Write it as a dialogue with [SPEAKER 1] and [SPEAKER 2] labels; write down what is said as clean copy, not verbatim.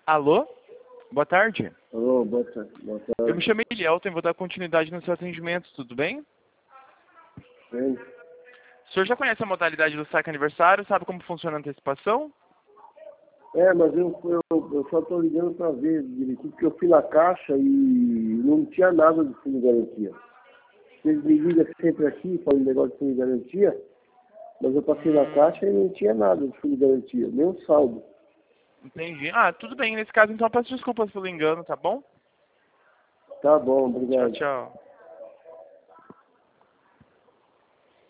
[SPEAKER 1] Alô? Boa tarde.
[SPEAKER 2] Alô, boa tarde.
[SPEAKER 1] Eu me chamei Elielton e vou dar continuidade no seu atendimento, tudo bem?
[SPEAKER 2] Sim.
[SPEAKER 1] O senhor já conhece a modalidade do saque aniversário? Sabe como funciona a antecipação?
[SPEAKER 2] Mas eu só estou ligando para ver direitinho, porque eu fui na caixa e não tinha nada de fundo de garantia. Vocês me ligam sempre aqui, falam negócio de fundo de garantia, mas eu passei na caixa e não tinha nada de fundo de garantia, nem um saldo.
[SPEAKER 1] Entendi. Ah, tudo bem. Nesse caso, então, eu peço desculpas pelo engano, tá bom?
[SPEAKER 2] Tá bom, obrigado.
[SPEAKER 1] Tchau, tchau.